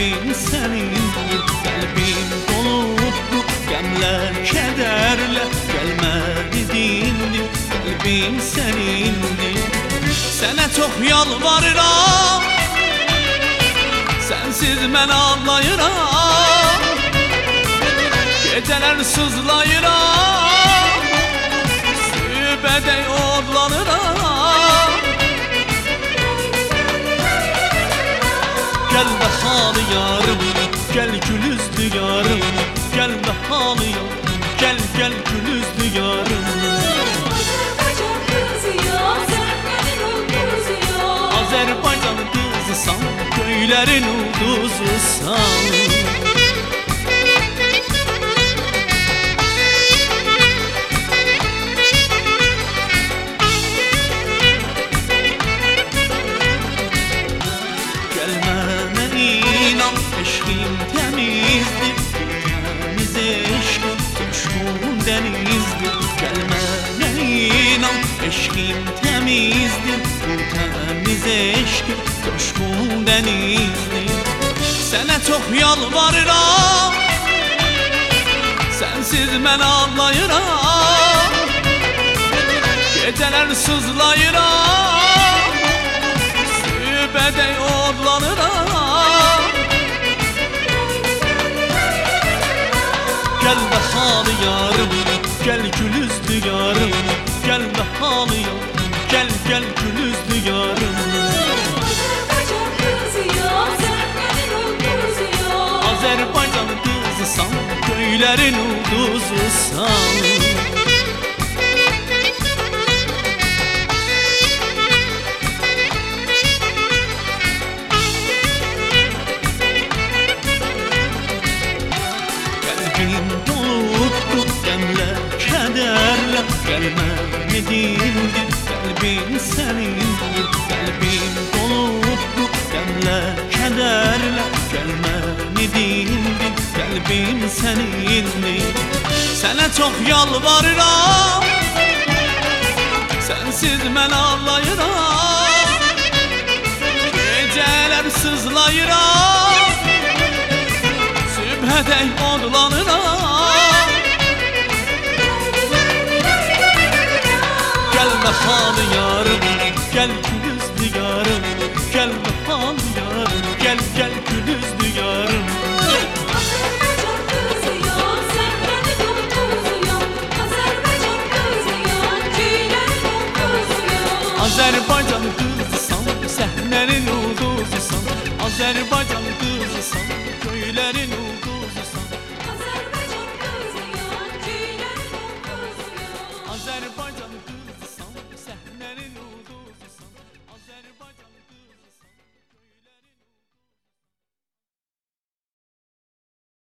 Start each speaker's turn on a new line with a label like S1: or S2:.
S1: Qəlbim sənindir, qəlbim dolubdur qəmlər, kədərlə, gəlməni dindir. Qəlbim sənindir, sənə çox yalvarıram, sənsiz mən ağlayıram, gecələr sızlayıram, sübədək odlanıram. Gəl bəhalı yarım, gəl gül üzlü yarım, gəl bəhalı yarım, gəl gəl gül üzlü yarım. Azərbaycan qızısan, göylərin ulduzusan. Eşqim təmizdir, təmiz eşqim coşqun dənizdir. Gəl mənə inan, eşqim təmizdir, təmiz eşqim coşqun dənizdir. Sənə çox yalvarıram, sənsiz mən ağlayıram, gecələr sızlayıram, sübədək odlanıram. Gəl bəhalı yarım, gəl gül üzlü yarım, gəl bəhalı yarım, gəl gəl gül üzlü yarım.
S2: Azərbaycan qızıyam, səhnənin ulduzuyam.
S1: Azərbaycan qızısan, göylərin ulduzusan. Qəlbim dolubdur qəmlər, kədərlə, gəlməni dindir. Qəlbim sənindir, qəlbim dolubdur qəmlər, kədərlə, gəlməni dindir. Qəlbim sənindir, sənə çox yalvarıram, sənsiz mən ağlayıram, gecələr sızlayıram, sübhədək odlanıram. Gəl bəhalı yarım, gəl gül üzlü yarım, gəl bəhalı yarım, gəl gəl gül üzlü yarım.
S2: Azərbaycan qızıyam, səhnənin ulduzuyam. Azərbaycan qızıyam, göylərin ulduzuyam.
S1: Azərbaycan qızısan, səhnənin ulduzusan. Azərbaycan